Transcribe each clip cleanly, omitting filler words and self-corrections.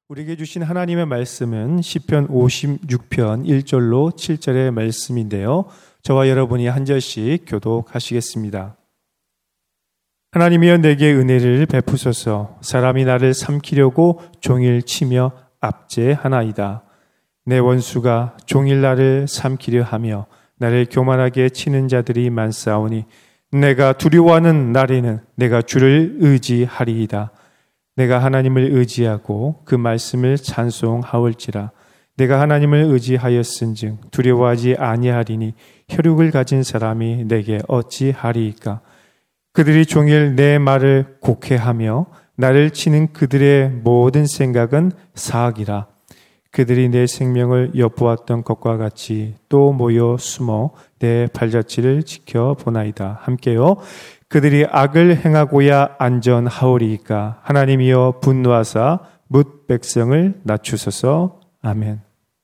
우리에게 주신 하나님의 말씀은 시편 56편 1절로 7절의 말씀인데요. 저와 여러분이 한 절씩 교독하시겠습니다. 하나님이여 내게 은혜를 베푸소서. 사람이 나를 삼키려고 종일 치며 압제하나이다. 내 원수가 종일 나를 삼키려 하며 나를 교만하게 치는 자들이 많사오니 내가 두려워하는 날에는 내가 주를 의지하리이다. 내가 하나님을 의지하고 그 말씀을 찬송하올지라. 내가 하나님을 의지하였은즉 두려워하지 아니하리니 혈육을 가진 사람이 내게 어찌하리이까. 그들이 종일 내 말을 곡해하며 나를 치는 그들의 모든 생각은 사악이라. 그들이 내 생명을 엿보았던 것과 같이 또 모여 숨어 내 발자취를 지켜보나이다. 함께요. 그들이 악을 행하고야 안전하오리이까. 하나님이여 분노하사 뭇 백성을 낮추소서. 아멘.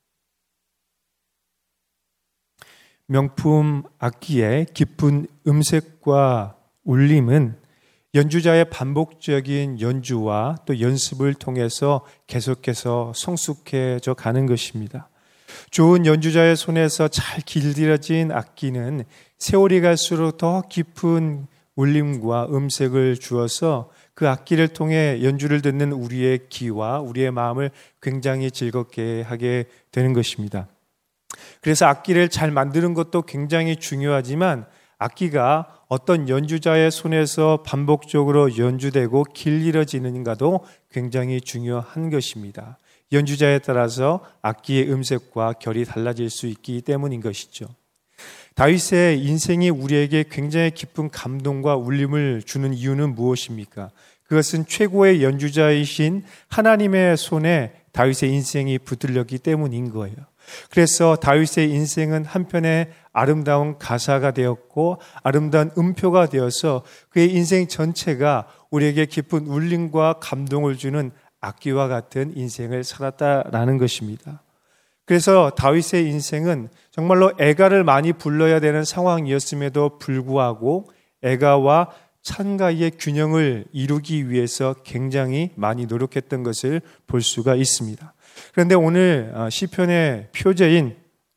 명품 악기의 깊은 음색과 울림은 연주자의 반복적인 연주와 또 연습을 통해서 계속해서 성숙해져 가는 것입니다. 좋은 연주자의 손에서 잘 길들여진 악기는 세월이 갈수록 더 깊은 울림과 음색을 주어서 그 악기를 통해 연주를 듣는 우리의 귀와 우리의 마음을 굉장히 즐겁게 하게 되는 것입니다. 그래서 악기를 잘 만드는 것도 굉장히 중요하지만 악기가 어떤 연주자의 손에서 반복적으로 연주되고 길들여지는가도 굉장히 중요한 것입니다. 연주자에 따라서 악기의 음색과 결이 달라질 수 있기 때문인 것이죠. 다윗의 인생이 우리에게 굉장히 깊은 감동과 울림을 주는 이유는 무엇입니까? 그것은 최고의 연주자이신 하나님의 손에 다윗의 인생이 붙들렸기 때문인 거예요. 그래서 다윗의 인생은 한편의 아름다운 가사가 되었고 아름다운 음표가 되어서 그의 인생 전체가 우리에게 깊은 울림과 감동을 주는 악기와 같은 인생을 살았다라는 것입니다. 그래서 다윗의 인생은 정말로 애가를 많이 불러야 되는 상황이었음에도 불구하고 애가와 찬가의 균형을 이루기 위해서 굉장히 많이 노력했던 것을 볼 수가 있습니다. 그런데 오늘 시편의 표제인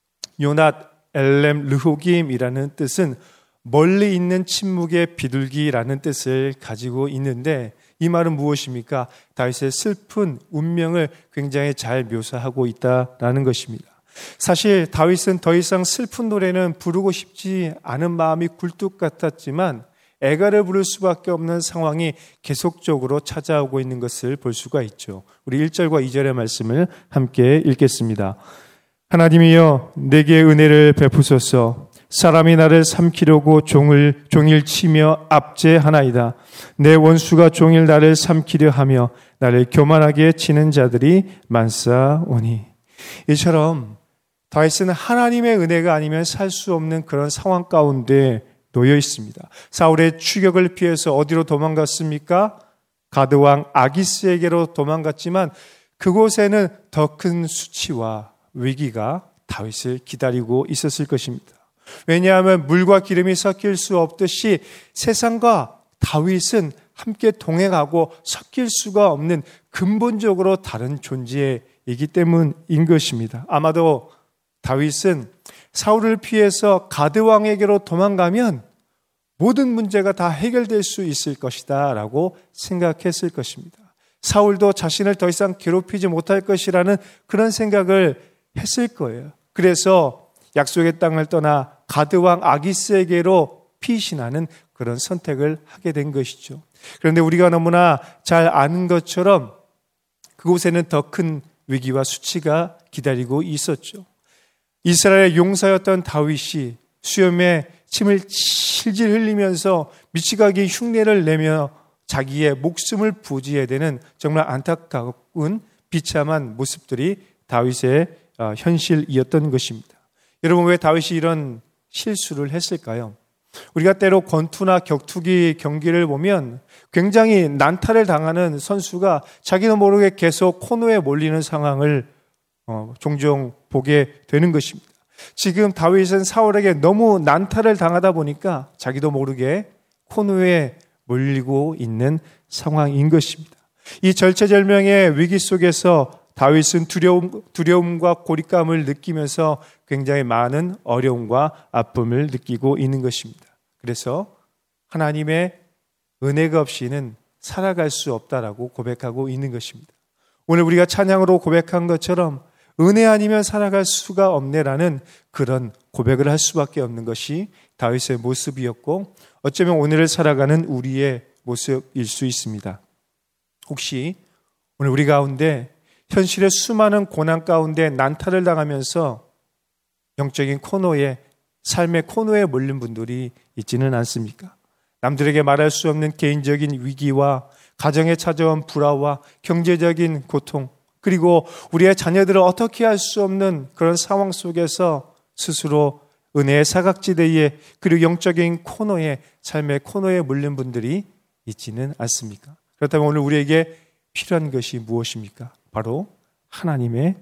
요낫 엘렘 르호김이라는 뜻은 멀리 있는 침묵의 비둘기라는 뜻을 가지고 있는데 이 말은 무엇입니까? 다윗의 슬픈 운명을 굉장히 잘 묘사하고 있다라는 것입니다. 사실 다윗은 더 이상 슬픈 노래는 부르고 싶지 않은 마음이 굴뚝 같았지만 애가를 부를 수밖에 없는 상황이 계속적으로 찾아오고 있는 것을 볼 수가 있죠. 우리 1절과 2절의 말씀을 함께 읽겠습니다. 하나님이여 내게 은혜를 베푸소서. 사람이 나를 삼키려고 종일 치며 압제하나이다. 내 원수가 종일 나를 삼키려 하며 나를 교만하게 치는 자들이 많사오니. 이처럼 다윗은 하나님의 은혜가 아니면 살 수 없는 그런 상황 가운데 놓여 있습니다. 사울의 추격을 피해서 어디로 도망갔습니까? 가드왕 아기스에게로 도망갔지만 그곳에는 더 큰 수치와 위기가 다윗을 기다리고 있었을 것입니다. 왜냐하면 물과 기름이 섞일 수 없듯이 세상과 다윗은 함께 동행하고 섞일 수가 없는 근본적으로 다른 존재이기 때문인 것입니다. 아마도 다윗은 사울을 피해서 가드왕에게로 도망가면 모든 문제가 다 해결될 수 있을 것이다 라고 생각했을 것입니다. 사울도 자신을 더 이상 괴롭히지 못할 것이라는 그런 생각을 했을 거예요. 그래서 약속의 땅을 떠나 가드왕 아기스에게로 피신하는 그런 선택을 하게 된 것이죠. 그런데 우리가 너무나 잘 아는 것처럼 그곳에는 더 큰 위기와 수치가 기다리고 있었죠. 이스라엘의 용사였던 다윗이 수염에 침을 실질 흘리면서 미치가기 흉내를 내며 자기의 목숨을 부지해야 되는 정말 안타까운 비참한 모습들이 다윗의 현실이었던 것입니다. 여러분, 왜 다윗이 이런 실수를 했을까요? 우리가 때로 권투나 격투기 경기를 보면 굉장히 난타를 당하는 선수가 자기도 모르게 계속 코너에 몰리는 상황을 종종 보게 되는 것입니다. 지금 다윗은 사울에게 너무 난타를 당하다 보니까 자기도 모르게 코너에 몰리고 있는 상황인 것입니다. 이 절체절명의 위기 속에서 다윗은 두려움과 고립감을 느끼면서 굉장히 많은 어려움과 아픔을 느끼고 있는 것입니다. 그래서 하나님의 은혜가 없이는 살아갈 수 없다라고 고백하고 있는 것입니다. 오늘 우리가 찬양으로 고백한 것처럼 은혜 아니면 살아갈 수가 없네라는 그런 고백을 할 수밖에 없는 것이 다윗의 모습이었고 어쩌면 오늘을 살아가는 우리의 모습일 수 있습니다. 혹시 오늘 우리 가운데 현실의 수많은 고난 가운데 난타를 당하면서 영적인 코너에, 삶의 코너에 몰린 분들이 있지는 않습니까? 남들에게 말할 수 없는 개인적인 위기와 가정에 찾아온 불화와 경제적인 고통, 그리고 우리의 자녀들을 어떻게 할 수 없는 그런 상황 속에서 스스로 은혜의 사각지대에, 그리고 영적인 코너에, 삶의 코너에 몰린 분들이 있지는 않습니까? 그렇다면 오늘 우리에게 필요한 것이 무엇입니까? 바로 하나님의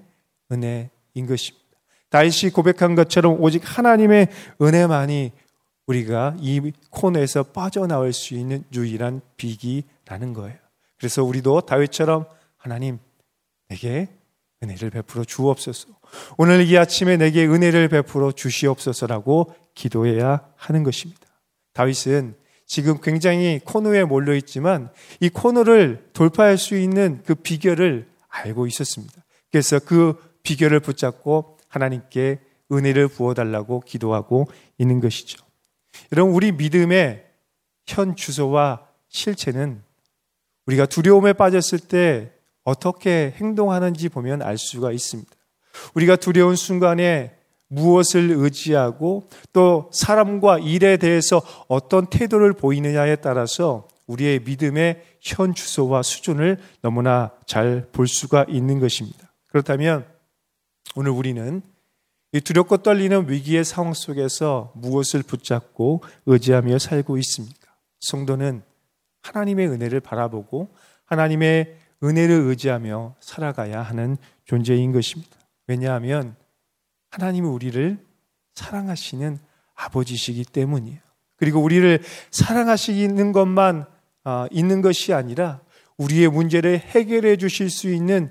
은혜인 것입니다. 다윗이 고백한 것처럼 오직 하나님의 은혜만이 우리가 이 코너에서 빠져나올 수 있는 유일한 비기라는 거예요. 그래서 우리도 다윗처럼 하나님, 내게 은혜를 베풀어 주옵소서. 오늘 이 아침에 내게 은혜를 베풀어 주시옵소서라고 기도해야 하는 것입니다. 다윗은 지금 굉장히 코너에 몰려 있지만 이 코너를 돌파할 수 있는 그 비결을 알고 있었습니다. 그래서 그 비결을 붙잡고 하나님께 은혜를 부어달라고 기도하고 있는 것이죠. 여러분, 우리 믿음의 현 주소와 실체는 우리가 두려움에 빠졌을 때 어떻게 행동하는지 보면 알 수가 있습니다. 우리가 두려운 순간에 무엇을 의지하고 또 사람과 일에 대해서 어떤 태도를 보이느냐에 따라서 우리의 믿음의 현 주소와 수준을 너무나 잘 볼 수가 있는 것입니다. 그렇다면 오늘 우리는 이 두렵고 떨리는 위기의 상황 속에서 무엇을 붙잡고 의지하며 살고 있습니까? 성도는 하나님의 은혜를 바라보고 하나님의 은혜를 의지하며 살아가야 하는 존재인 것입니다. 왜냐하면 하나님은 우리를 사랑하시는 아버지시기 때문이에요. 그리고 우리를 사랑하시는 것만 있는 것이 아니라 우리의 문제를 해결해 주실 수 있는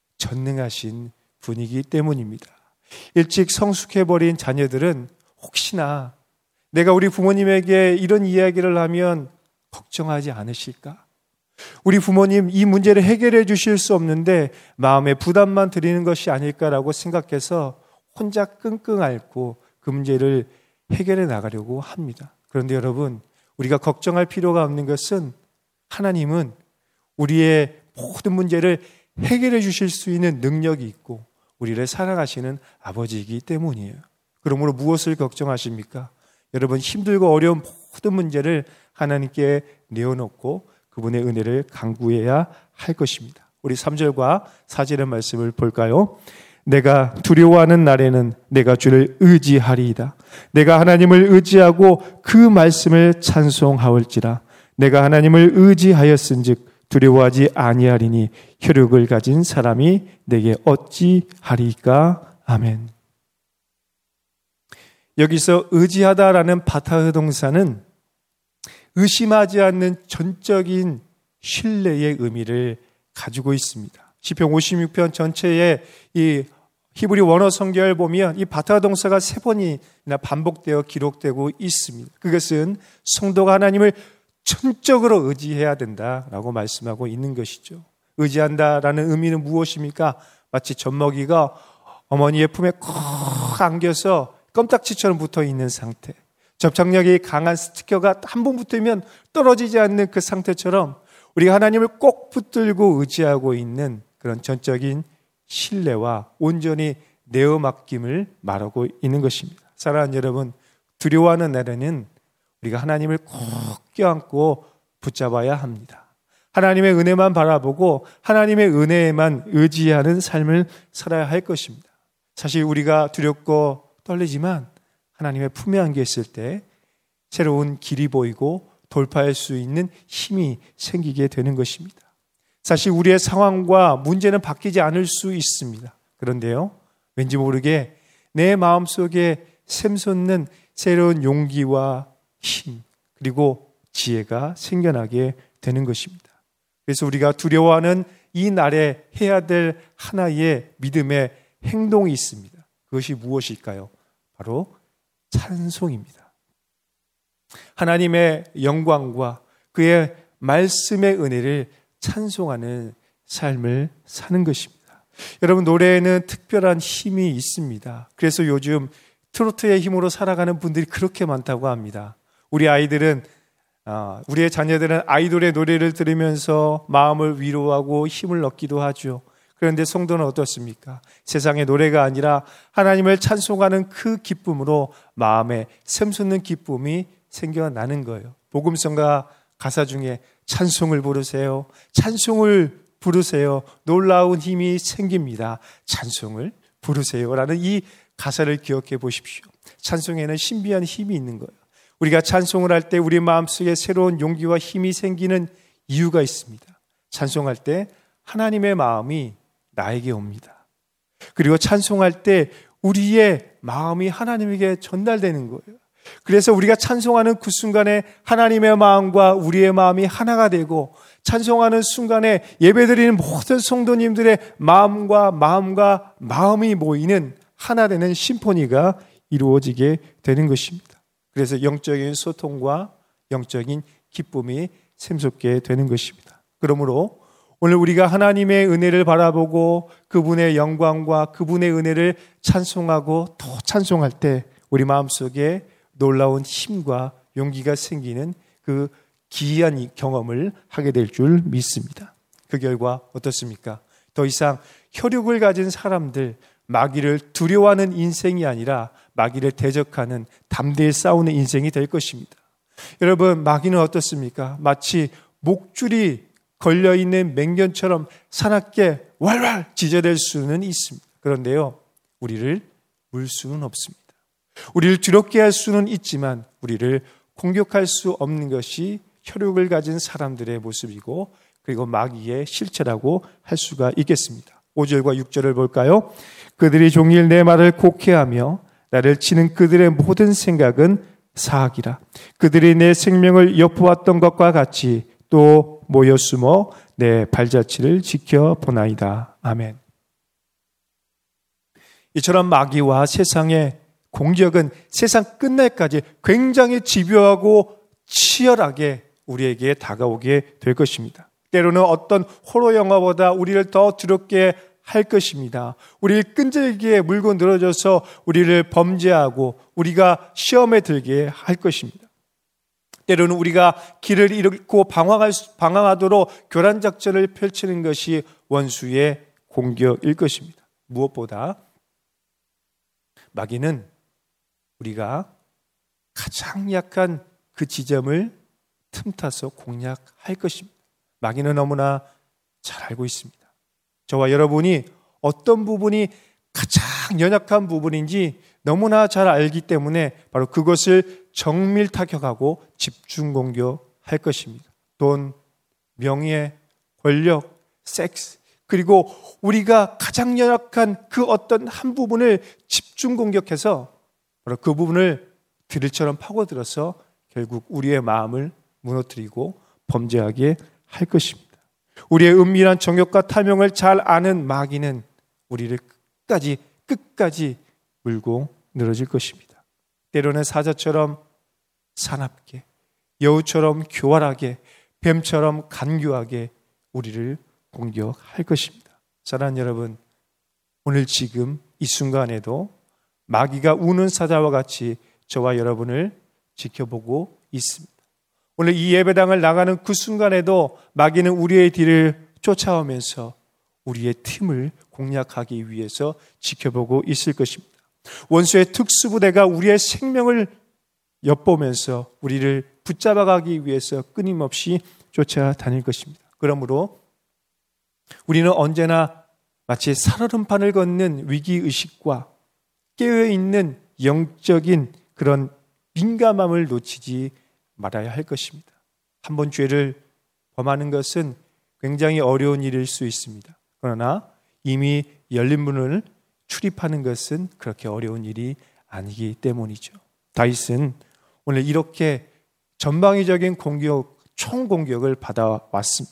전능하신 분이기 때문입니다. 일찍 성숙해버린 자녀들은 혹시나 내가 우리 부모님에게 이런 이야기를 하면 걱정하지 않으실까? 우리 부모님 이 문제를 해결해 주실 수 없는데 마음에 부담만 드리는 것이 아닐까라고 생각해서 혼자 끙끙 앓고 그 문제를 해결해 나가려고 합니다. 그런데 여러분, 우리가 걱정할 필요가 없는 것은 하나님은 우리의 모든 문제를 해결해 주실 수 있는 능력이 있고 우리를 사랑하시는 아버지이기 때문이에요. 그러므로 무엇을 걱정하십니까? 여러분, 힘들고 어려운 모든 문제를 하나님께 내어놓고 그분의 은혜를 간구해야 할 것입니다. 우리 3절과 4절의 말씀을 볼까요? 내가 두려워하는 날에는 내가 주를 의지하리이다. 내가 하나님을 의지하고 그 말씀을 찬송하올지라. 내가 하나님을 의지하였은즉 두려워하지 아니하리니 혈육을 가진 사람이 내게 어찌하리까? 아멘. 여기서 의지하다라는 바타흐 동사는 의심하지 않는 전적인 신뢰의 의미를 가지고 있습니다. 시편 56편 전체에 이 히브리 원어 성경을 보면 이 바타흐 동사가 3번이나 반복되어 기록되고 있습니다. 그것은 성도가 하나님을 전적으로 의지해야 된다라고 말씀하고 있는 것이죠. 의지한다라는 의미는 무엇입니까? 마치 젖먹이가 어머니의 품에 콕 안겨서 껌딱지처럼 붙어 있는 상태, 접착력이 강한 스티커가 한 번 붙으면 떨어지지 않는 그 상태처럼 우리가 하나님을 꼭 붙들고 의지하고 있는 그런 전적인 신뢰와 온전히 내어 맡김을 말하고 있는 것입니다. 사랑하는 여러분, 두려워하는 날에는 우리가 하나님을 꼭 껴안고 붙잡아야 합니다. 하나님의 은혜만 바라보고 하나님의 은혜에만 의지하는 삶을 살아야 할 것입니다. 사실 우리가 두렵고 떨리지만 하나님의 품에 안겨 있을 때 새로운 길이 보이고 돌파할 수 있는 힘이 생기게 되는 것입니다. 사실 우리의 상황과 문제는 바뀌지 않을 수 있습니다. 그런데요, 왠지 모르게 내 마음속에 샘솟는 새로운 용기와 힘, 그리고 지혜가 생겨나게 되는 것입니다. 그래서 우리가 두려워하는 이 날에 해야 될 하나의 믿음의 행동이 있습니다. 그것이 무엇일까요? 바로 찬송입니다. 하나님의 영광과 그의 말씀의 은혜를 찬송하는 삶을 사는 것입니다. 여러분, 노래에는 특별한 힘이 있습니다. 그래서 요즘 트로트의 힘으로 살아가는 분들이 그렇게 많다고 합니다. 우리의 자녀들은 아이돌의 노래를 들으면서 마음을 위로하고 힘을 얻기도 하죠. 그런데 성도는 어떻습니까? 세상의 노래가 아니라 하나님을 찬송하는 그 기쁨으로 마음에 샘솟는 기쁨이 생겨나는 거예요. 복음성가 가사 중에 찬송을 부르세요. 찬송을 부르세요. 놀라운 힘이 생깁니다. 찬송을 부르세요라는 이 가사를 기억해 보십시오. 찬송에는 신비한 힘이 있는 거예요. 우리가 찬송을 할 때 우리 마음속에 새로운 용기와 힘이 생기는 이유가 있습니다. 찬송할 때 하나님의 마음이 나에게 옵니다. 그리고 찬송할 때 우리의 마음이 하나님에게 전달되는 거예요. 그래서 우리가 찬송하는 그 순간에 하나님의 마음과 우리의 마음이 하나가 되고, 찬송하는 순간에 예배드리는 모든 성도님들의 마음과 마음이 모이는 하나 되는 심포니가 이루어지게 되는 것입니다. 그래서 영적인 소통과 영적인 기쁨이 샘솟게 되는 것입니다. 그러므로 오늘 우리가 하나님의 은혜를 바라보고 그분의 영광과 그분의 은혜를 찬송하고 또 찬송할 때 우리 마음속에 놀라운 힘과 용기가 생기는 그 기이한 경험을 하게 될 줄 믿습니다. 그 결과 어떻습니까? 더 이상 혈육을 가진 사람들, 마귀를 두려워하는 인생이 아니라 마귀를 대적하는 담대히 싸우는 인생이 될 것입니다. 여러분, 마귀는 어떻습니까? 마치 목줄이 걸려있는 맹견처럼 사납게 활활 짖어댈 수는 있습니다. 그런데요, 우리를 물 수는 없습니다. 우리를 두렵게 할 수는 있지만 우리를 공격할 수 없는 것이 혈육을 가진 사람들의 모습이고, 그리고 마귀의 실체라고 할 수가 있겠습니다. 5절과 6절을 볼까요? 그들이 종일 내 말을 곡해하며 나를 치는 그들의 모든 생각은 사악이라. 그들이 내 생명을 엿보았던 것과 같이 또 모여 숨어 내 발자취를 지켜보나이다. 아멘. 이처럼 마귀와 세상의 공격은 세상 끝날까지 굉장히 집요하고 치열하게 우리에게 다가오게 될 것입니다. 때로는 어떤 호러 영화보다 우리를 더 두렵게 할 것입니다. 우리를 끈질기게 물고 늘어져서 우리를 범죄하고 우리가 시험에 들게 할 것입니다. 때로는 우리가 길을 잃고 방황하도록 교란작전을 펼치는 것이 원수의 공격일 것입니다. 무엇보다 마귀는 우리가 가장 약한 그 지점을 틈타서 공략할 것입니다. 마귀는 너무나 잘 알고 있습니다. 저와 여러분이 어떤 부분이 가장 연약한 부분인지 너무나 잘 알기 때문에 바로 그것을 정밀 타격하고 집중 공격할 것입니다. 돈, 명예, 권력, 섹스, 그리고 우리가 가장 연약한 그 어떤 한 부분을 집중 공격해서 바로 그 부분을 드릴처럼 파고들어서 결국 우리의 마음을 무너뜨리고 범죄하게 할 것입니다. 우리의 은밀한 정욕과 탐욕을 잘 아는 마귀는 우리를 끝까지 물고 늘어질 것입니다. 때로는 사자처럼 사납게, 여우처럼 교활하게, 뱀처럼 간교하게 우리를 공격할 것입니다. 사랑하는 여러분, 오늘 지금 이 순간에도 마귀가 우는 사자와 같이 저와 여러분을 지켜보고 있습니다. 오늘 이 예배당을 나가는 그 순간에도 마귀는 우리의 뒤를 쫓아오면서 우리의 틈을 공략하기 위해서 지켜보고 있을 것입니다. 원수의 특수부대가 우리의 생명을 엿보면서 우리를 붙잡아가기 위해서 끊임없이 쫓아다닐 것입니다. 그러므로 우리는 언제나 마치 살얼음판을 걷는 위기의식과 깨어있는 영적인 그런 민감함을 놓치지 말아야 할 것입니다. 한번 죄를 범하는 것은 굉장히 어려운 일일 수 있습니다. 그러나 이미 열린 문을 출입하는 것은 그렇게 어려운 일이 아니기 때문이죠. 다윗은 오늘 이렇게 전방위적인 공격, 총공격을 받아왔습니다.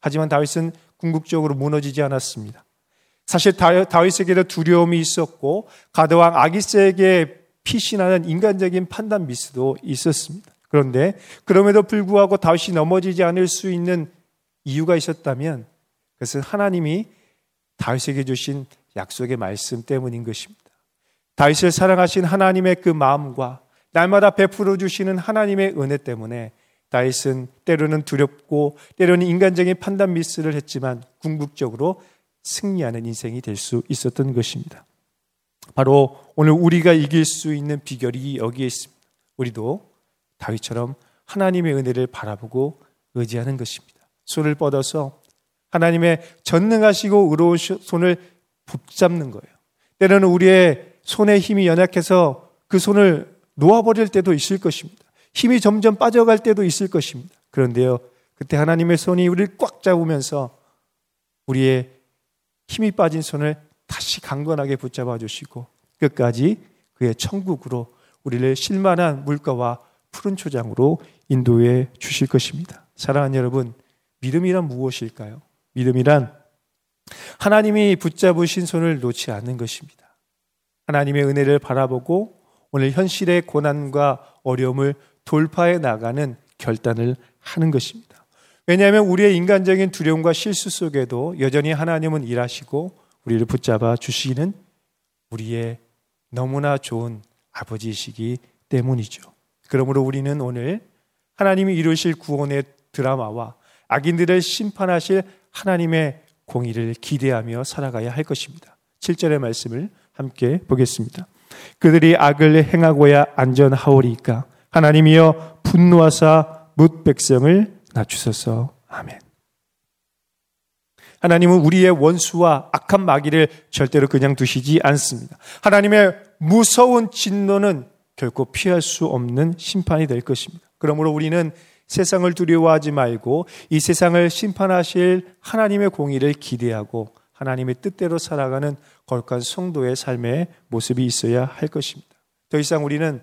하지만 다윗은 궁극적으로 무너지지 않았습니다. 사실 다윗에게도 두려움이 있었고 가드왕 아기스에게 피신하는 인간적인 판단 미스도 있었습니다. 그런데 그럼에도 불구하고 다윗이 넘어지지 않을 수 있는 이유가 있었다면 그것은 하나님이 다윗에게 주신 약속의 말씀 때문인 것입니다. 다윗을 사랑하신 하나님의 그 마음과 날마다 베풀어 주시는 하나님의 은혜 때문에 다윗은 때로는 두렵고 때로는 인간적인 판단 미스를 했지만 궁극적으로 승리하는 인생이 될 수 있었던 것입니다. 바로 오늘 우리가 이길 수 있는 비결이 여기에 있습니다. 우리도 다윗처럼 하나님의 은혜를 바라보고 의지하는 것입니다. 손을 뻗어서 하나님의 전능하시고 의로운 손을 붙잡는 거예요. 때로는 우리의 손의 힘이 연약해서 그 손을 놓아버릴 때도 있을 것입니다. 힘이 점점 빠져갈 때도 있을 것입니다. 그런데요, 그때 하나님의 손이 우리를 꽉 잡으면서 우리의 힘이 빠진 손을 다시 강건하게 붙잡아 주시고 끝까지 그의 천국으로 우리를 쉴만한 물가와 푸른 초장으로 인도해 주실 것입니다. 사랑하는 여러분, 믿음이란 무엇일까요? 믿음이란 하나님이 붙잡으신 손을 놓지 않는 것입니다. 하나님의 은혜를 바라보고 오늘 현실의 고난과 어려움을 돌파해 나가는 결단을 하는 것입니다. 왜냐하면 우리의 인간적인 두려움과 실수 속에도 여전히 하나님은 일하시고 우리를 붙잡아 주시는 우리의 너무나 좋은 아버지이시기 때문이죠. 그러므로 우리는 오늘 하나님이 이루실 구원의 드라마와 악인들을 심판하실 하나님의 공의를 기대하며 살아가야 할 것입니다. 7절의 말씀을 함께 보겠습니다. 그들이 악을 행하고야 안전하오리까 하나님이여 분노하사 뭇 백성을 낮추소서. 아멘. 하나님은 우리의 원수와 악한 마귀를 절대로 그냥 두시지 않습니다. 하나님의 무서운 진노는 결코 피할 수 없는 심판이 될 것입니다. 그러므로 우리는 세상을 두려워하지 말고 이 세상을 심판하실 하나님의 공의를 기대하고 하나님의 뜻대로 살아가는 거룩한 성도의 삶의 모습이 있어야 할 것입니다. 더 이상 우리는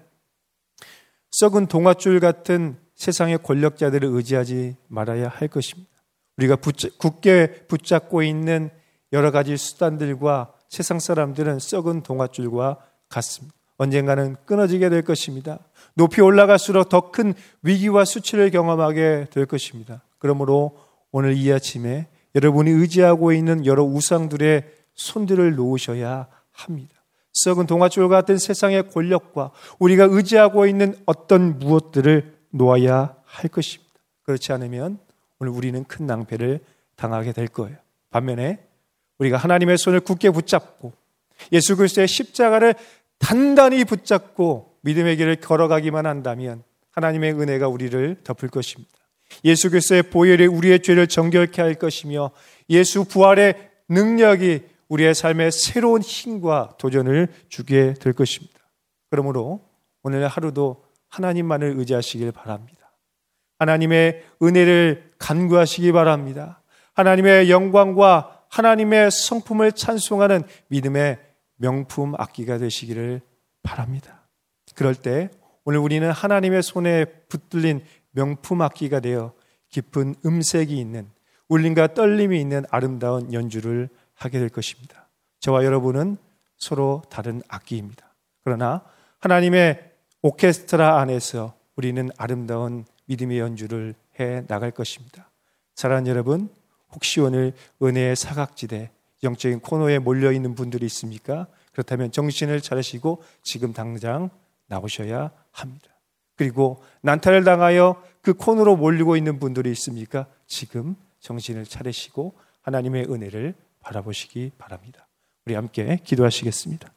썩은 동아줄 같은 세상의 권력자들을 의지하지 말아야 할 것입니다. 우리가 굳게 붙잡고 있는 여러 가지 수단들과 세상 사람들은 썩은 동아줄과 같습니다. 언젠가는 끊어지게 될 것입니다. 높이 올라갈수록 더 큰 위기와 수치를 경험하게 될 것입니다. 그러므로 오늘 이 아침에 여러분이 의지하고 있는 여러 우상들의 손들을 놓으셔야 합니다. 썩은 동아줄 같은 세상의 권력과 우리가 의지하고 있는 어떤 무엇들을 놓아야 할 것입니다. 그렇지 않으면 오늘 우리는 큰 낭패를 당하게 될 거예요. 반면에 우리가 하나님의 손을 굳게 붙잡고 예수 그리스도의 십자가를 단단히 붙잡고 믿음의 길을 걸어가기만 한다면 하나님의 은혜가 우리를 덮을 것입니다. 예수 그리스도의 보혈이 우리의 죄를 정결케 할 것이며 예수 부활의 능력이 우리의 삶에 새로운 힘과 도전을 주게 될 것입니다. 그러므로 오늘 하루도 하나님만을 의지하시길 바랍니다. 하나님의 은혜를 간구하시기 바랍니다. 하나님의 영광과 하나님의 성품을 찬송하는 믿음의 명품 악기가 되시기를 바랍니다. 그럴 때 오늘 우리는 하나님의 손에 붙들린 명품 악기가 되어 깊은 음색이 있는 울림과 떨림이 있는 아름다운 연주를 하게 될 것입니다. 저와 여러분은 서로 다른 악기입니다. 그러나 하나님의 오케스트라 안에서 우리는 아름다운 믿음의 연주를 해 나갈 것입니다. 사랑하는 여러분, 혹시 오늘 은혜의 사각지대 영적인 코너에 몰려있는 분들이 있습니까? 그렇다면 정신을 차리시고 지금 당장 나오셔야 합니다. 그리고 난타를 당하여 그 코너로 몰리고 있는 분들이 있습니까? 지금 정신을 차리시고 하나님의 은혜를 바라보시기 바랍니다. 우리 함께 기도하시겠습니다.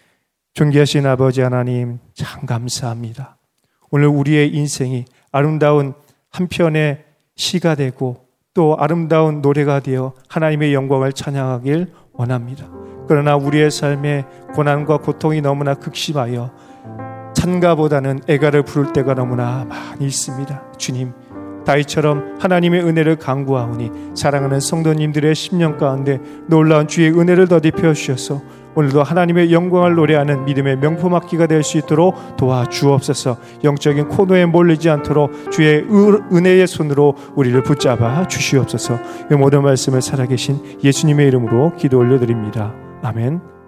존귀하신 아버지 하나님, 참 감사합니다. 오늘 우리의 인생이 아름다운 한 편의 시가 되고 또 아름다운 노래가 되어 하나님의 영광을 찬양하길 원합니다. 그러나 우리의 삶에 고난과 고통이 너무나 극심하여 찬가보다는 애가를 부를 때가 너무나 많이 있습니다. 주님, 다윗처럼 하나님의 은혜를 간구하오니 사랑하는 성도님들의 심령 가운데 놀라운 주의 은혜를 더딥혀 주셔서 오늘도 하나님의 영광을 노래하는 믿음의 명품악기가 될 수 있도록 도와주옵소서. 영적인 코너에 몰리지 않도록 주의 은혜의 손으로 우리를 붙잡아 주시옵소서. 이 모든 말씀을 살아계신 예수님의 이름으로 기도 올려드립니다. 아멘.